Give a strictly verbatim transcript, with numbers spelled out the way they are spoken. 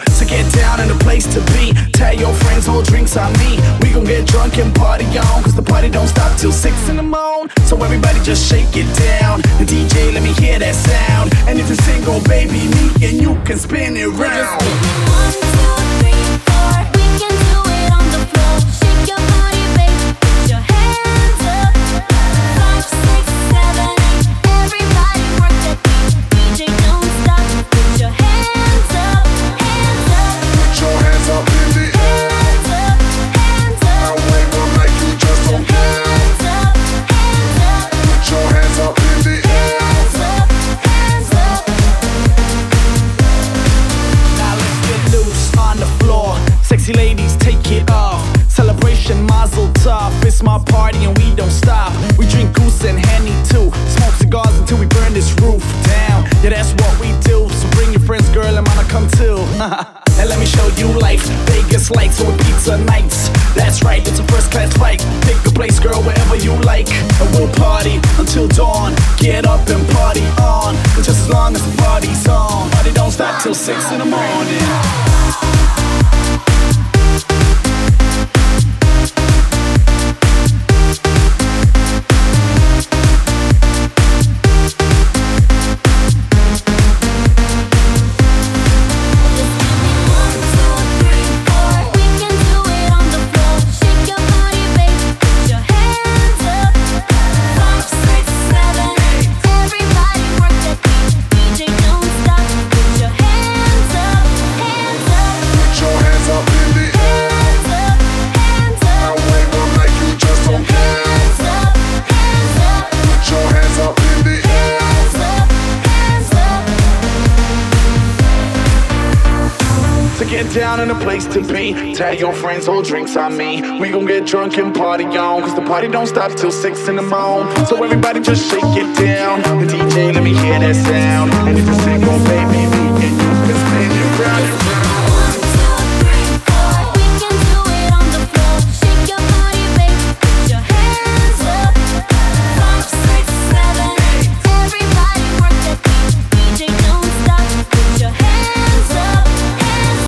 So get down in the place to be. Tell your friends, hold drinks on me. We gon' get drunk and party on, cause the party don't stop till six in the morning. So everybody just shake it down. The D J, let me hear that sound. And if you're single, baby, me and you can spin it round. One, two, three, four. We can do it on the floor. Shake your body, baby. Put your hands up. Five, six, seven, eight. Everybody work that beat. D J, don't stop. Put your hands up, hands up. Put your hands up in the air. Hands up, hands up. I wave them like you just don't care. Hands up, hands up. Put your hands up in the air. Hands up, hands up. Now let's get loose on the floor. Sexy ladies, take it off. Celebration, mazel tov. It's my party and we don't stop. We drink goose and Henny too. Smoke cigars until we burn this roof down. Yeah, that's what we do. So bring your friends, girl, and wanna come too. And let me show you life. Vegas lights with pizza nights. That's right, it's a first class flight. Pick a place, girl, wherever you like. And we'll party until dawn. Get up and party on. Cause just as long as the party's on, party don't stop till six in the morning. One, two, three, four. We can do it on the floor. Shake your body, baby. Put your hands up. Five, six, seven, eight. Everybody work that beat. D J, don't stop. Put your hands up, hands up. Put your hands up in the air. Hands up, hands I up. wave them like you just don't care. Hands up, hands up. Put your hands up in the air. Hands up, hands up. To get down in a place to be. Tell your friends, hold drinks on me. We gon' get drunk and party on, cause the party don't stop till six in the morning. So everybody just shake it down. The D J, let me hear that sound. And if you're single, baby, me and you